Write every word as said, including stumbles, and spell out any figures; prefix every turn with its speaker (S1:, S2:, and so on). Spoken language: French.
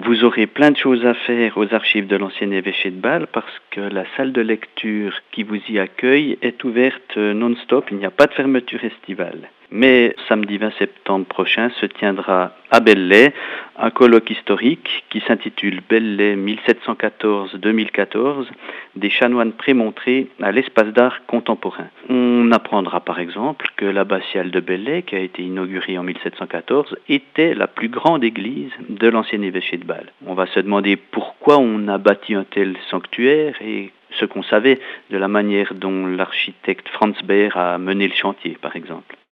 S1: Vous aurez plein de choses à faire aux archives de l'ancien évêché de Bâle parce que la salle de lecture qui vous y accueille est ouverte non-stop, il n'y a pas de fermeture estivale. Mais samedi vingt septembre prochain se tiendra à Belley un colloque historique qui s'intitule Belley mille sept cent quatorze à deux mille quatorze, des chanoines prémontrés à l'espace d'art contemporain. On apprendra par exemple que l'abbatiale de Belley, qui a été inaugurée en mille sept cent quatorze, était la plus grande église de l'ancien évêché de Bâle. On va se demander pourquoi on a bâti un tel sanctuaire et ce qu'on savait de la manière dont l'architecte Franz Baer a mené le chantier, par exemple.